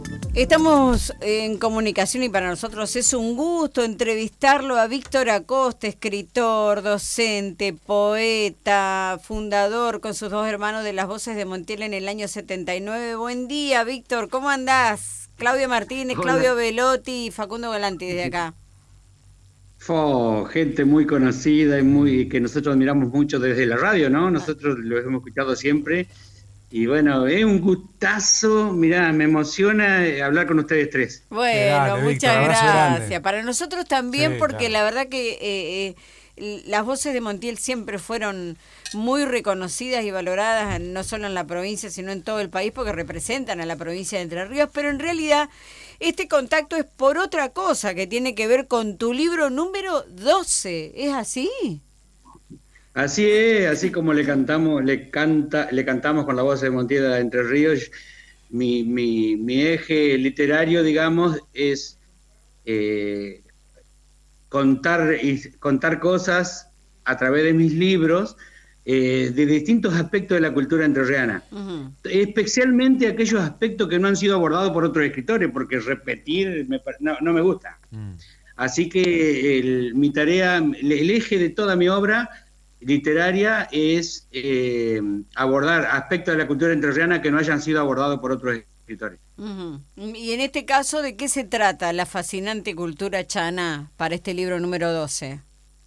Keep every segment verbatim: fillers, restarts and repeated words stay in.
Estamos en comunicación y para nosotros es un gusto entrevistarlo a Víctor Acosta, escritor, docente, poeta, fundador con sus dos hermanos de Las Voces de Montiel en el año setenta y nueve. Buen día, Víctor, ¿cómo andás? Claudio Martínez, Hola. Claudio Velotti y Facundo Volanti desde acá. Fo, gente muy conocida y muy que nosotros admiramos mucho desde la radio, ¿no? Nosotros los hemos escuchado siempre. Y bueno, es un gustazo, mirá, me emociona hablar con ustedes tres. Bueno, grande, muchas Víctor, abrazo gracias. grande. Para nosotros también, Sí, porque claro. la verdad que eh, eh, Las Voces de Montiel siempre fueron muy reconocidas y valoradas, no solo en la provincia, sino en todo el país, porque representan a la provincia de Entre Ríos, pero en realidad este contacto es por otra cosa, que tiene que ver con tu libro número doce, ¿es así? Así es, así como le cantamos, le canta, le cantamos con la voz de Montiel de Entre Ríos, mi, mi, mi eje literario, digamos, es eh, contar, y contar cosas a través de mis libros eh, de distintos aspectos de la cultura entrerriana. Uh-huh. Especialmente aquellos aspectos que no han sido abordados por otros escritores, porque repetir me, no, no me gusta. Mm. Así que el, mi tarea, el, el eje de toda mi obra literaria es eh, abordar aspectos de la cultura entrerriana que no hayan sido abordados por otros escritores. Uh-huh. Y en este caso, ¿de qué se trata la fascinante cultura chaná para este libro número doce?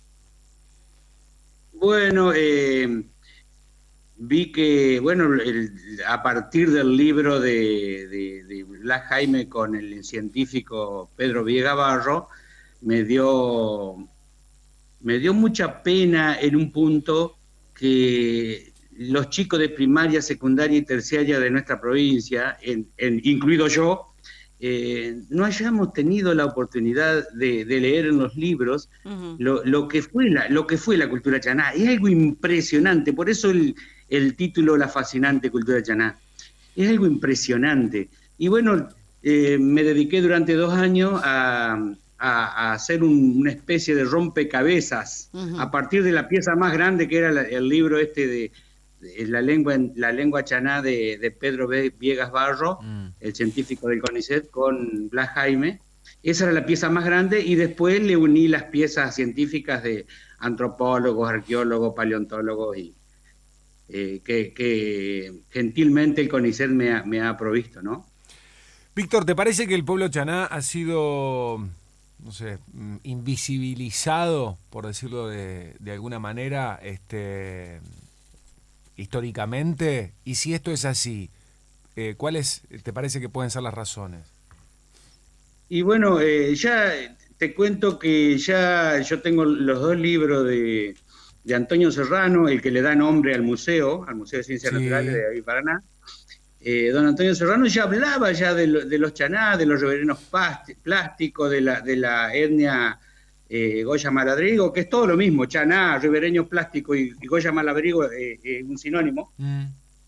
Bueno, eh, vi que, bueno, el, a partir del libro de, de, de Blas Jaime con el científico Pedro Viegas Barro, me dio, me dio mucha pena en un punto que los chicos de primaria, secundaria y terciaria de nuestra provincia, en, en, incluido yo, eh, no hayamos tenido la oportunidad de, de leer en los libros uh-huh. lo, lo, que fue la, lo que fue la cultura chaná. Es algo impresionante, por eso el, el título La fascinante cultura chaná. Es algo impresionante. Y bueno, eh, me dediqué durante dos años a, a, a hacer un, una especie de rompecabezas uh-huh. a partir de la pieza más grande que era la, el libro este de La lengua, la lengua chaná de, de Pedro Viegas Barro, mm. el científico del CONICET, con Blas Jaime. Esa era la pieza más grande y después le uní las piezas científicas de antropólogos, arqueólogos, paleontólogos y eh, que, que gentilmente el CONICET me ha, me ha provisto, ¿no? Víctor, ¿te parece que el pueblo chaná ha sido, no sé, invisibilizado, por decirlo de, de alguna manera, este... históricamente? Y si esto es así, eh, ¿cuáles te parece que pueden ser las razones? Y bueno, eh, ya te cuento que ya yo tengo los dos libros de, de Antonio Serrano, el que le da nombre al museo, al Museo de Ciencias sí. Naturales de ahí Paraná. Eh, don Antonio Serrano ya hablaba ya de, lo, de los chaná, de los ribereños plásticos, de la, de la etnia Eh, Goya Malabrigo, que es todo lo mismo, chaná, ribereño plástico y, y Goya Malabrigo es eh, eh, un sinónimo. Mm.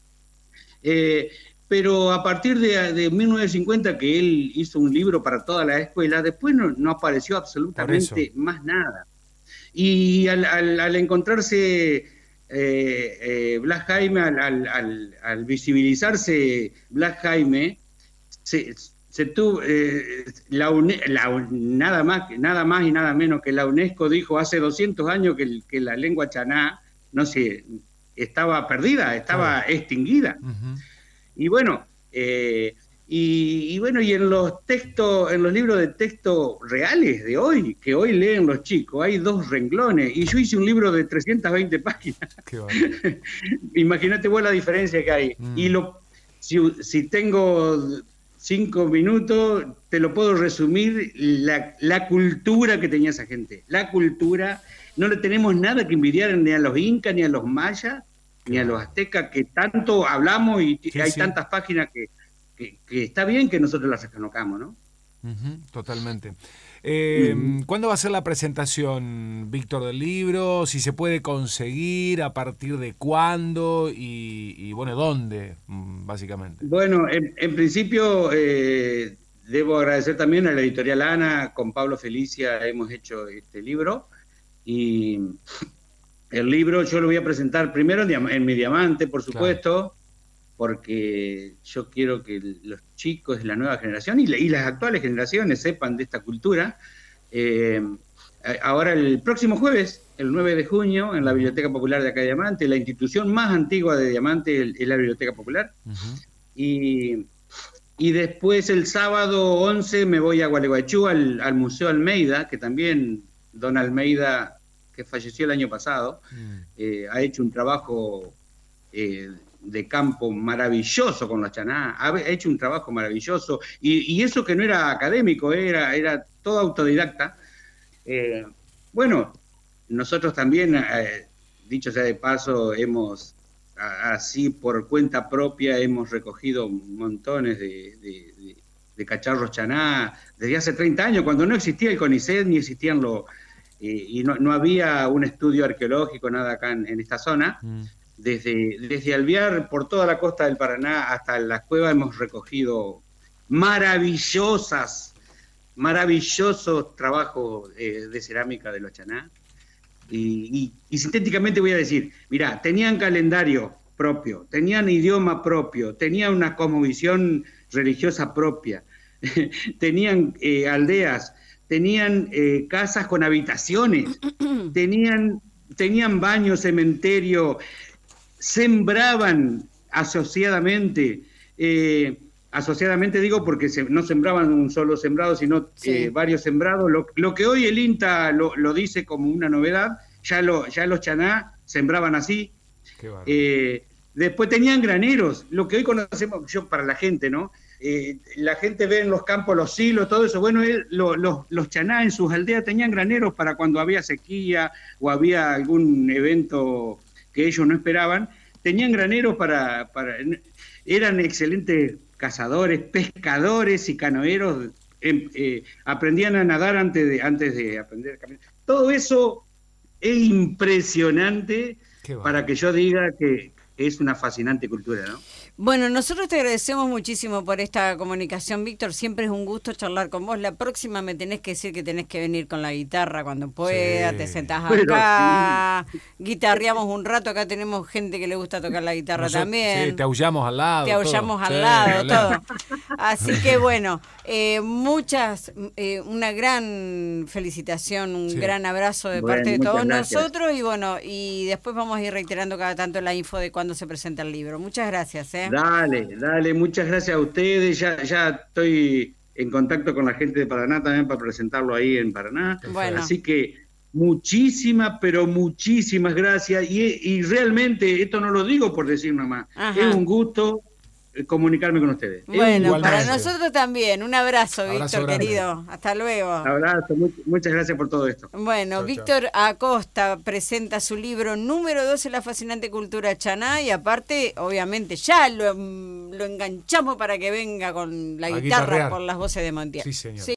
Eh, pero a partir de, de mil novecientos cincuenta, que él hizo un libro para toda la escuela, después no, no apareció absolutamente más nada. Y al, al, al encontrarse eh, eh, Blas Jaime, al, al, al, al visibilizarse Blas Jaime, se... Se tuvo, eh, la UNE, la, nada, más, nada más y nada menos que la UNESCO dijo hace doscientos años que, que la lengua chaná no sé, estaba perdida, estaba claro. extinguida. Uh-huh. Y bueno, eh, y, y bueno, y en los textos, en los libros de texto reales de hoy, que hoy leen los chicos, hay dos renglones, y yo hice un libro de trescientas veinte páginas. Qué bueno. Imagínate vos la diferencia que hay. Mm. Y lo, si, si tengo cinco minutos, te lo puedo resumir, la, la cultura que tenía esa gente. La cultura, no le tenemos nada que envidiar ni a los incas, ni a los mayas, ni a los aztecas, que tanto hablamos y sí, hay sí. tantas páginas que, que, que está bien que nosotros las reconozcamos, ¿no? Uh-huh, totalmente. Eh, uh-huh. ¿Cuándo va a ser la presentación, Víctor, del libro? Si se puede conseguir, a partir de cuándo y, y bueno, ¿dónde, básicamente? Bueno, en, en principio eh, debo agradecer también a la editorial Ana, con Pablo Felicia hemos hecho este libro, y el libro yo lo voy a presentar primero en, en mi diamante, por supuesto, claro. porque yo quiero que los chicos de la nueva generación y, la, y las actuales generaciones sepan de esta cultura. Eh, ahora el próximo jueves, el nueve de junio, en la Biblioteca Popular de acá de Diamante, la institución más antigua de Diamante es la Biblioteca Popular. Uh-huh. y, y después el sábado once me voy a Gualeguaychú al, al Museo Almeida, que también don Almeida, que falleció el año pasado, uh-huh. eh, ha hecho un trabajo eh, de campo maravilloso con los chaná, ha hecho un trabajo maravilloso, y, y eso que no era académico, era, era todo autodidacta. Eh, bueno, nosotros también, eh, dicho sea de paso, hemos, a, así por cuenta propia, hemos recogido montones de, de, de, de cacharros chaná desde hace treinta años, cuando no existía el CONICET, ni existían los, eh, y no, no había un estudio arqueológico, nada acá en, en esta zona. Mm. Desde, desde Alvear, por toda la costa del Paraná hasta las cuevas, hemos recogido maravillosas, maravillosos trabajos eh, de cerámica de los chaná. Y, y, y sintéticamente voy a decir, mirá, tenían calendario propio, tenían idioma propio, tenían una cosmovisión religiosa propia, tenían eh, aldeas, tenían eh, casas con habitaciones, tenían, tenían baño, cementerio, sembraban asociadamente, eh, asociadamente digo porque se, no sembraban un solo sembrado, sino sí. eh, varios sembrados. Lo, lo que hoy el INTA lo, lo dice como una novedad, ya, lo, ya los chaná sembraban así. Eh, después tenían graneros, lo que hoy conocemos, yo para la gente, ¿no? Eh, la gente ve en los campos los silos, todo eso. Bueno, él, lo, lo, los chaná en sus aldeas tenían graneros para cuando había sequía o había algún evento que ellos no esperaban. Tenían graneros para... para eran excelentes cazadores, pescadores y canoeros, eh, eh, aprendían a nadar antes de, antes de aprender a caminar. Todo eso es impresionante para que yo diga que es una fascinante cultura, ¿no? Bueno, nosotros te agradecemos muchísimo por esta comunicación, Víctor. Siempre es un gusto charlar con vos. La próxima me tenés que decir que tenés que venir con la guitarra cuando pueda, sí. Te sentás acá, sí. Guitarreamos un rato. Acá tenemos gente que le gusta tocar la guitarra Nosotros, también. Sí, te aullamos al lado. Te aullamos todo. al sí, lado, al todo. Así que bueno, eh, muchas, eh, una gran felicitación, un sí. gran abrazo de bueno, parte de todos gracias. nosotros. Y bueno, y después vamos a ir reiterando cada tanto la info de cuándo se presenta el libro. Muchas gracias, ¿eh? Dale, dale, muchas gracias a ustedes. Ya, ya estoy en contacto con la gente de Paraná también para presentarlo ahí en Paraná. Bueno. Así que muchísimas, pero muchísimas gracias. Y, y realmente, esto no lo digo por decir nomás, Ajá. es un gusto comunicarme con ustedes. Bueno, para nosotros también. Un abrazo, abrazo Víctor, grande. querido. Hasta luego. Abrazo, muchas gracias por todo esto. Bueno, chau, Víctor chau. Acosta presenta su libro número doce, La fascinante cultura chaná, y aparte, obviamente, ya lo, lo enganchamos para que venga con la, la guitarra por las voces de Montiel. Sí, señor. Sí.